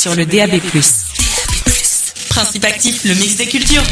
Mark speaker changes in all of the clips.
Speaker 1: sur le DAB+. Principe actif, le mix des cultures.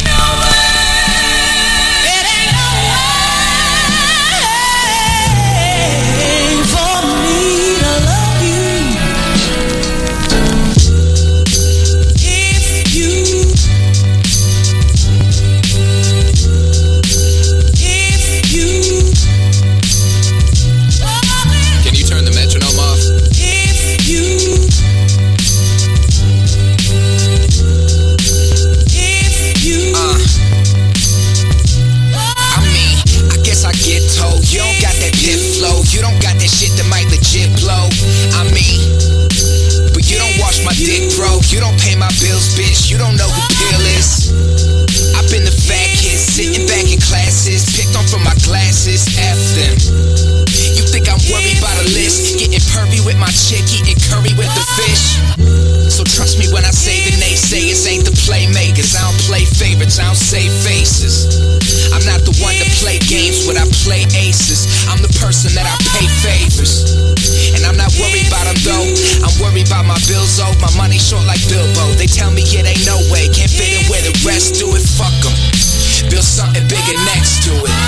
Speaker 2: You don't pay my bills, bitch, you don't know who Pill is. I've been the fat kid, sitting back in classes, picked on from my glasses, F them. You think I'm worried about a list, getting pervy with my chick, eating curry with the fish. So trust me when I say the naysayers ain't the playmakers. I don't play favorites, I don't save faces. I'm not the one to play games with, I play aces. I'm the person that I pay favors. And I'm not worried about them though, I'm worried about my bills owed. My money short like Bilbo, they tell me it ain't no way. Can't fit in where the rest do it, fuck them. Build something bigger next to it.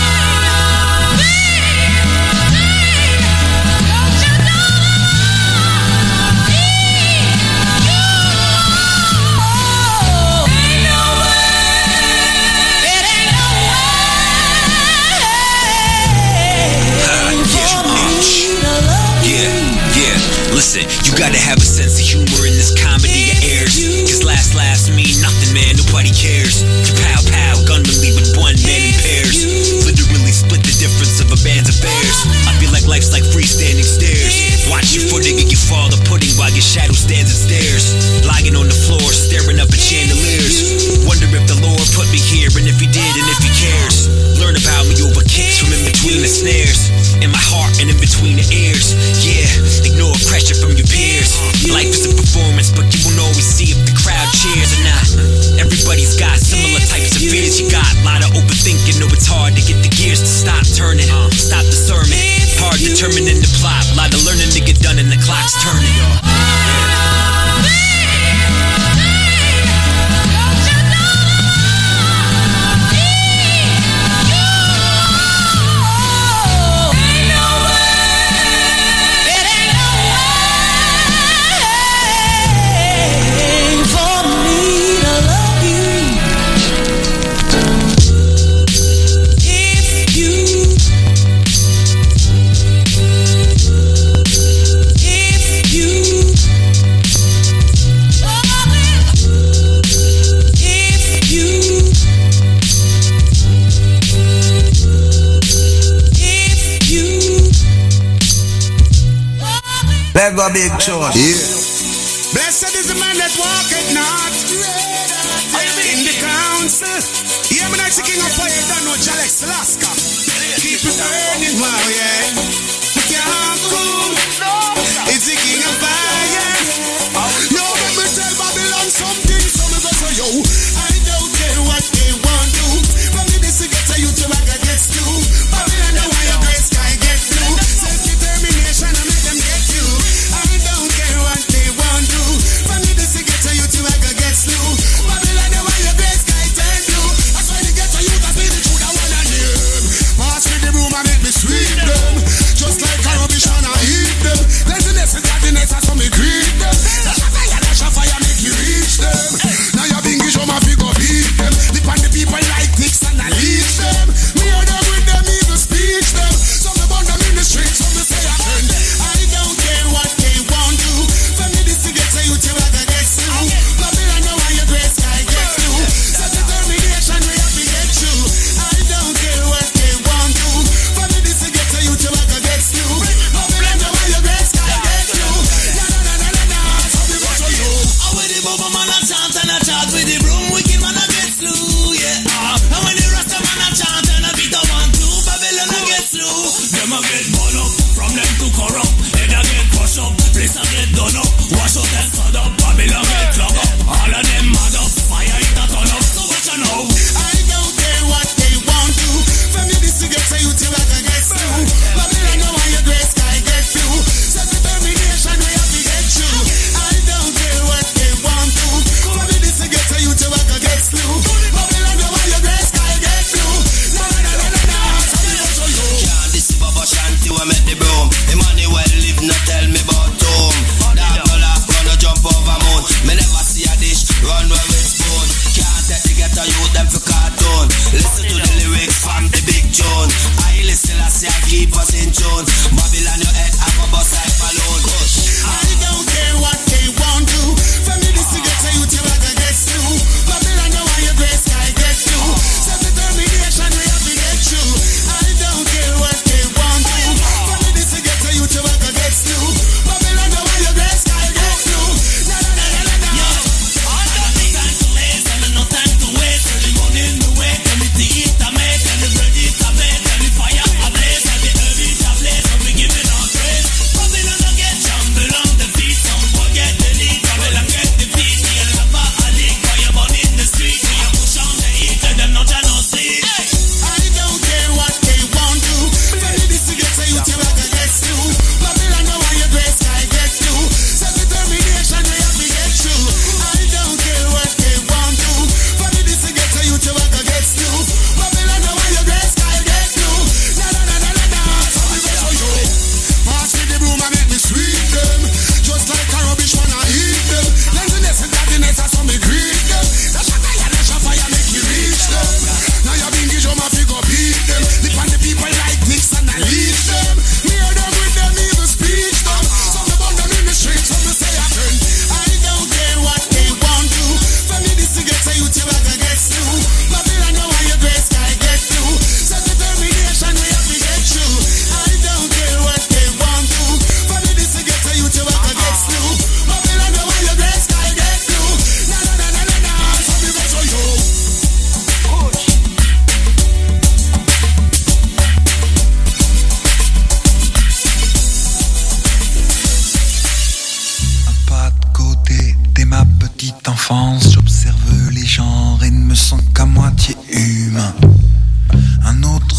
Speaker 3: Listen, you gotta have a sense of humor in this comedy of airs. Cause last mean nothing, man, nobody cares. Pow pow, gunman leave with one man in pairs. Literally split the difference of a band of bears. I feel like life's like freestanding stairs. Watch your footing and you fall the pudding while your shadow stands and stares. Lying on the floor, staring up at chandeliers. Wonder if the Lord put me here, and if he did, and if he cares. Learn about me over kicks from in between the snares. In my heart and in between the ears. Yeah, ignore pressure from your peers. Life is a performance, but you won't always see if the crowd cheers or not. Everybody's got similar types of fears. You got a lot of overthinking, know it's hard to get the gears to stop turning. Stop the sermon, hard determining the plot. A lot of learning to get done and the clock's turning.
Speaker 4: There go big choice.
Speaker 5: Yeah. Blessed is the man that walketh not in the council. Yeah, man, that's the king of fire. Don't know Alex Alaska. Keep it burning, wow, yeah. We can't cool. It's the king of fire. Yo, let me tell Babylon something. So me go so yo, I don't care what they want to. From me this to get to you to I get to. Babylon know why your great sky get through. Self-determination I make them get you. I don't care what they want to. From me this to get to you to I get through. Babylon know why your great sky turn blue. That's why they get to you, that's me the truth I wanna hear. Pass me the room and make me sweep them.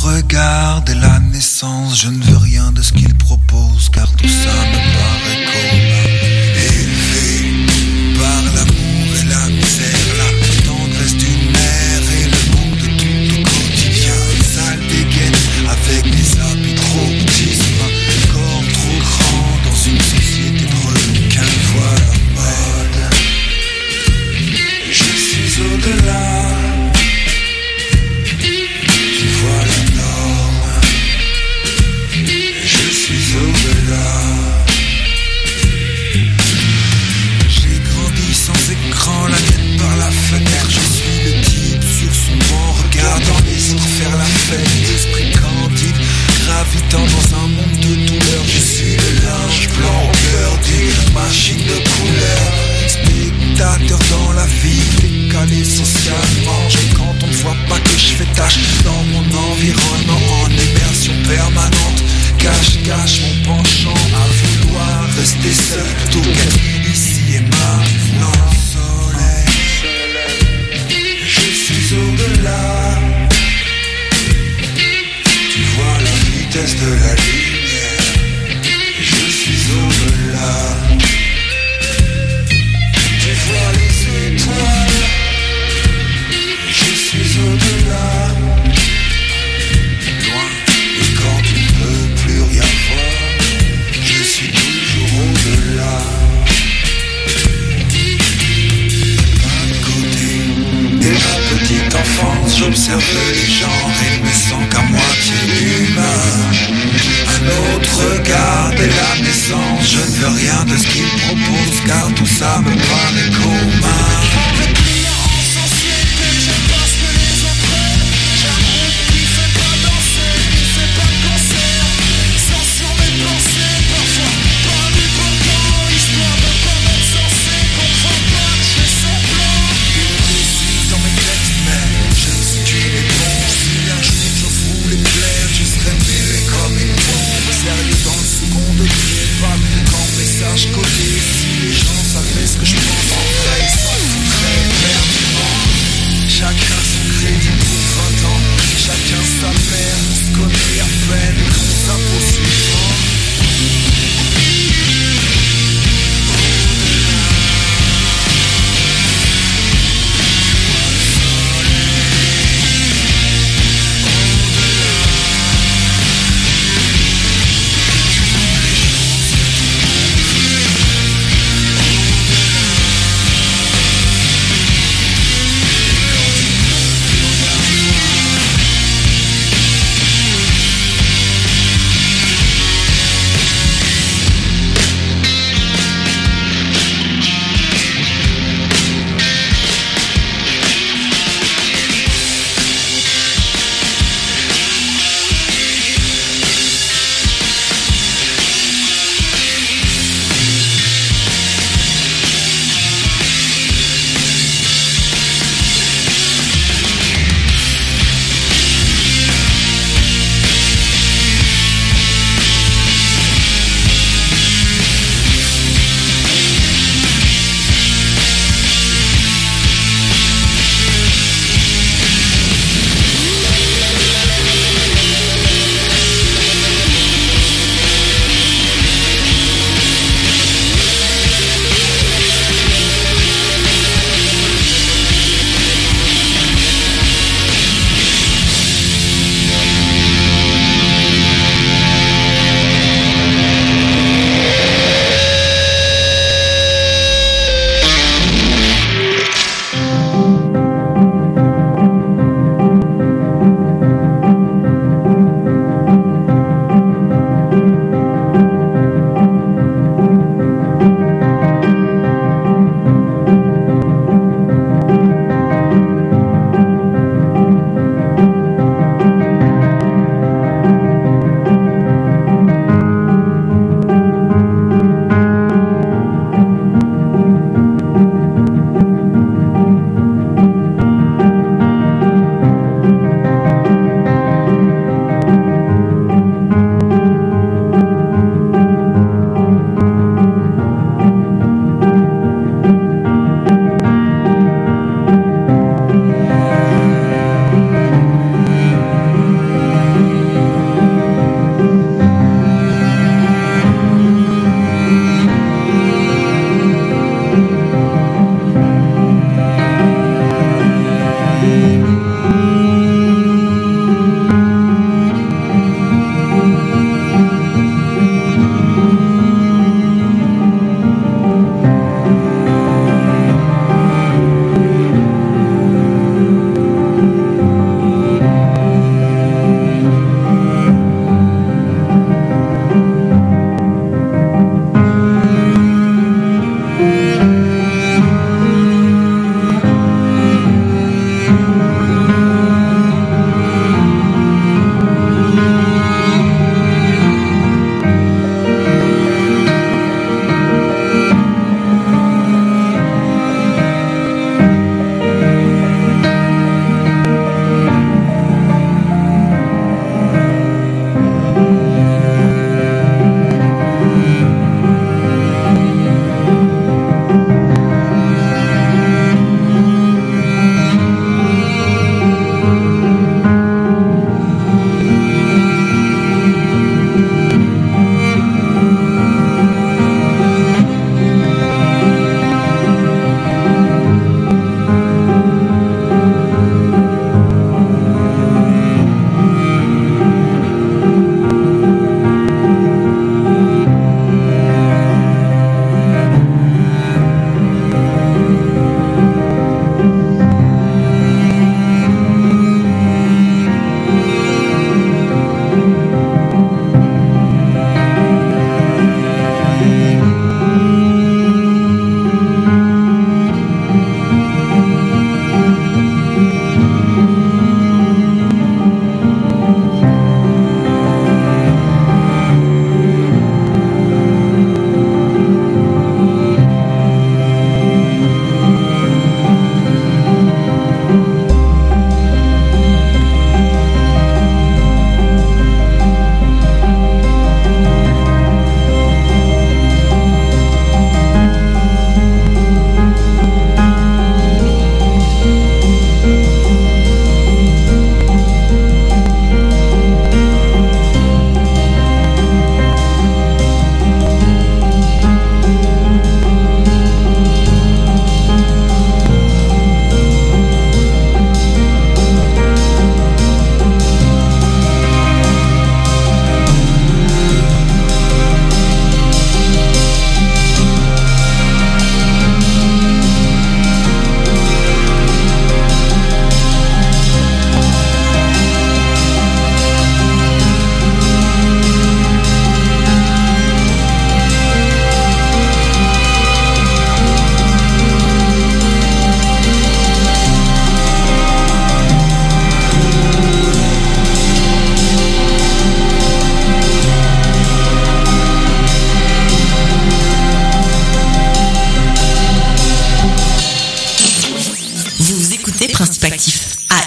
Speaker 1: regard dès la naissance. Je ne veux rien de ce qu'il propose, car tout ça me paraît commun. Élevé par l'amour et la misère, la tendresse d'une mère et le manque de tout au quotidien. Sale dégaine avec des habits trop petits, un corps trop grand dans une société de requins. Voilà mode, je suis au-delà. Tu vois la norme, je suis au-delà. J'ai grandi sans écran, la tête par la fenêtre. Je suis le type sur son banc, regardant les autres faire la fête. L'esprit candide, gravitant dans un monde de douleur. Je suis le linge blanc au cœur d'une machine de couleur. Spectateur dans la vie, décalé socialement. Quand on ne voit pas que je fais tâche dans mon environnement, en immersion permanente. Cache mon penchant à vouloir rester seul plutôt qu'être ici et maintenant. Soleil, je suis au-delà. Tu vois la vitesse de la lumière. Je suis au-delà. Tu vois les étoiles. Je suis au-delà. Loin, et quand tu ne peux plus rien voir, je suis toujours au-delà. D'un côté, dès ma petite enfance, j'observe les gens et me sens qu'à moitié humain. Un autre regard dès la naissance, je ne veux rien de ce qu'il propose, car tout ça me paraît commun. Collé, si les gens savaient ce que je pense en vrai,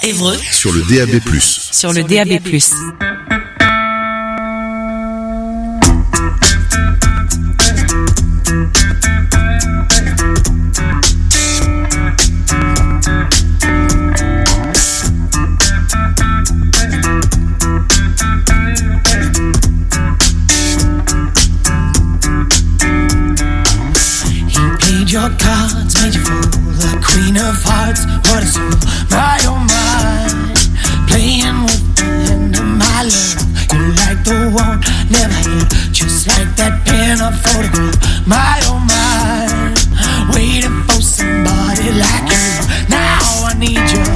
Speaker 4: Évreux.
Speaker 6: Sur le DAB+.
Speaker 4: Sur le DAB+.
Speaker 7: Your cards made you fool, the queen of hearts, what a soul, my oh my, playing with the hand of my love, you like the one, never had, just like that pin-up photograph, my oh my, waiting for somebody like you, now I need you,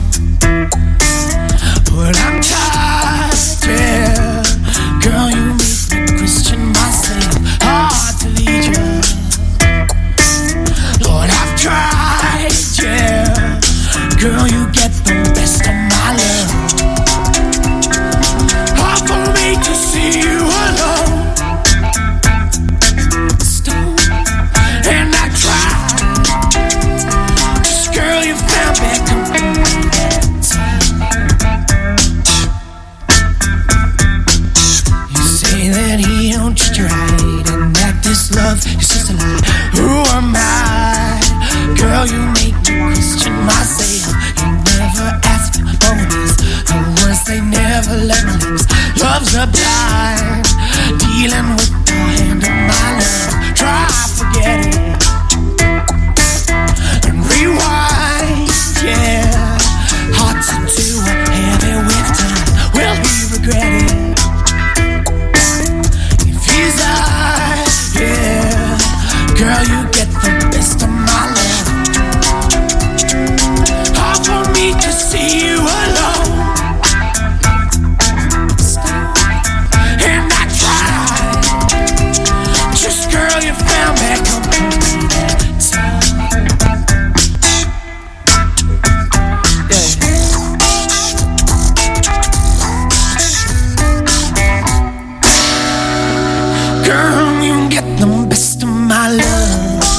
Speaker 7: but I'm tired, yeah, girl you make me question myself, hard to lead you. Tried, yeah. Girl, you get the best of my love. Hard for me to see you alone. Stone, and I tried. Just girl, you found back on You say that he don't treat you right, and that this love is just a lie. Who am I? Girl, you make me question myself. You never ask for this. The words they never let my lips. Love's a blind, dealing with the hand of my love. Try forget it and rewind, yeah. Hearts into a heavy with time. Will we regret it? If he's eyes, yeah. Girl, you get the best of my love. To see you alone, and I tried. Just girl, you found back on that time. Girl, you get the best of my love.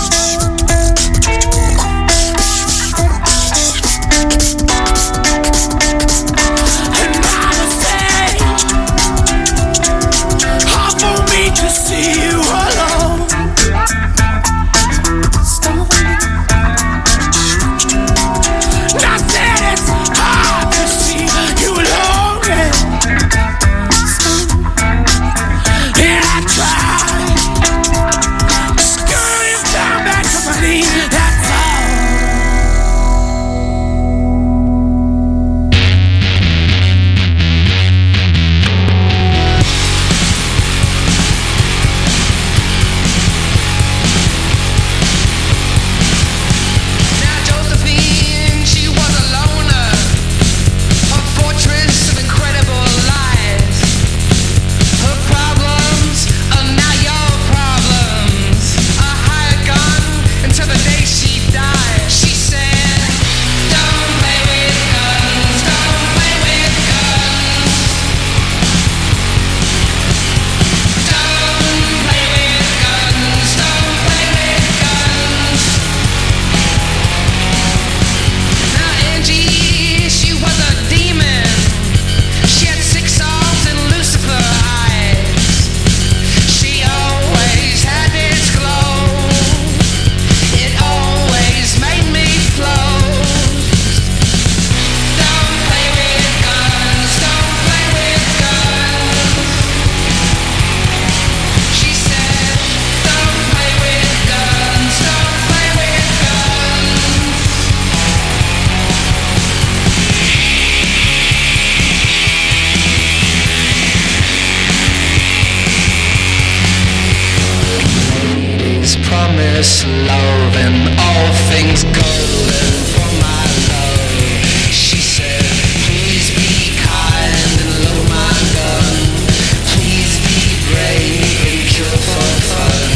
Speaker 2: promise love and all things golden for my love. She said, please be kind and load my gun. Please be brave and kill for fun.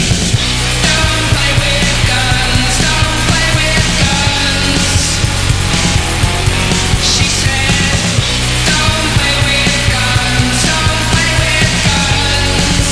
Speaker 2: Don't play with guns, don't play with guns. She said, don't play with guns, don't play with guns.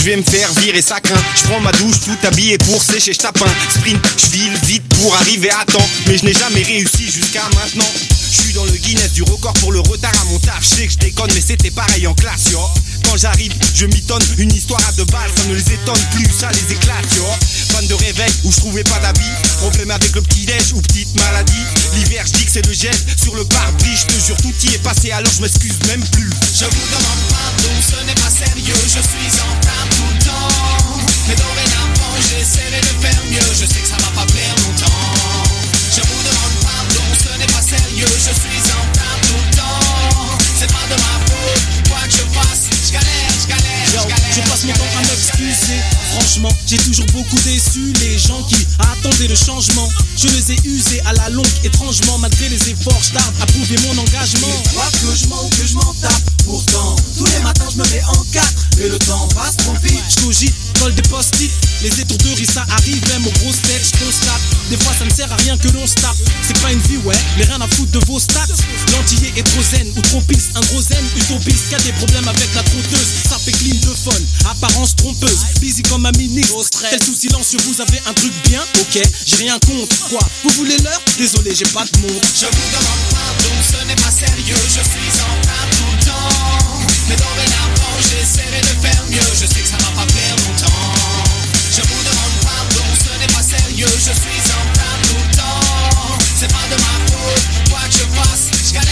Speaker 4: vais me faire virer, ça craint. Je prends ma douche tout habillé pour sécher, je tape un sprint. Je file vite pour arriver à temps, mais je n'ai jamais réussi jusqu'à maintenant. Je suis dans le Guinness du record pour le retard à mon taf. Je sais que je déconne mais c'était pareil en classe, yo. Quand j'arrive, je mitonne une histoire à 2 balles, ça ne les étonne plus, ça les éclate, yo. Fan de réveil où je trouvais pas d'habit, problème avec le petit-déj ou petite maladie. L'hiver, je dis que c'est le gel sur le pare-brise. Je te jure, tout y est passé, alors je m'excuse même plus.
Speaker 1: Je vous demande pardon, ce n'est pas sérieux, je suis en retard tout le temps. Mais dorénavant, j'essaierai de faire mieux, je sais que ça va pas plaire longtemps. Je vous demande pardon, ce n'est pas sérieux, je suis en retard tout le temps. C'est pas de ma faute, quoi que je fasse, je galère.
Speaker 6: Je passe mon temps à m'excuser. Franchement, j'ai toujours beaucoup déçu les gens qui attendaient le changement. Je les ai usés à la longue, étrangement. Malgré les efforts, je tarde à prouver mon engagement.
Speaker 1: Quoi que je mens ou que je m'en tape, pourtant tous les matins je me mets en 4. Et le temps passe trop vite.
Speaker 6: Je cogite, colle des post-it. Les étourderies ça arrive, même aux grosses têtes, je constate. Des fois ça ne sert à rien que l'on se tape. C'est pas une vie, ouais, mais rien à foutre de vos stats. L'antillais est trop zen ou trop pisse. Un gros zen, utopiste, qui a des problèmes avec la trotteuse. Ça fait clean de fun, apparence trompeuse. Busy comme un ministre, tel sous silencieux, vous avez un truc bien, ok, j'ai rien contre. Quoi, vous voulez l'heure? Désolé, j'ai pas de mots.
Speaker 1: Je vous demande pardon, ce n'est pas sérieux, je suis en retard tout le temps. Mais dorénavant, j'essaierai de faire mieux, je sais que ça va pas faire longtemps. Je vous demande pardon, ce n'est pas sérieux, je suis en retard tout le temps. C'est pas de ma faute, quoi que je fasse, je galère.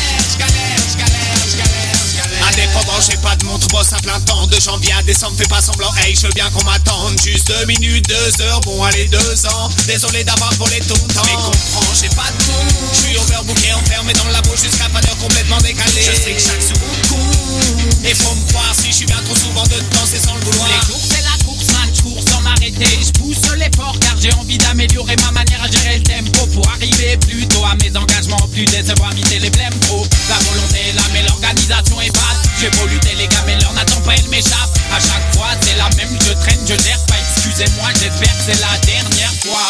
Speaker 8: Indépendant, j'ai pas de montre, bosse à plein temps. De janvier à décembre, fais pas semblant, hey, je veux bien qu'on m'attende. Juste 2 minutes, 2 heures, bon allez 2 ans. Désolé d'avoir volé ton temps, mais comprends, j'ai pas de mots. Je suis overbooké, enfermé dans le labo jusqu'à pas d'heure complètement décalé. Je sais que chaque seconde compte, et faut me croire, si je suis bien trop souvent dedans, c'est sans le vouloir.
Speaker 9: Les jours c'est la course, man, je cours sans m'arrêter. Je pousse l'effort car j'ai envie d'améliorer ma manière à gérer le tempo. Pour arriver plus tôt à mes engagements, plus décevoir, imiter les blèmes trop. La volonté est là mais l'organisation est basse. J'ai beau lutter les gars mais l'heure n'attend pas, elle m'échappe. À chaque fois c'est la même, je traîne, je gère pas. Excusez-moi, j'espère que c'est la dernière fois.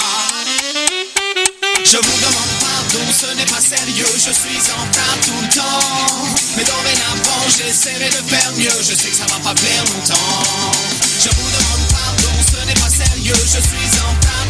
Speaker 1: Je vous demande pardon, ce n'est pas sérieux, je suis en retard tout le temps. Mais dorénavant, j'essaierai de faire mieux, je sais que ça va pas faire longtemps. Je vous demande pardon, ce n'est pas sérieux, je suis en retard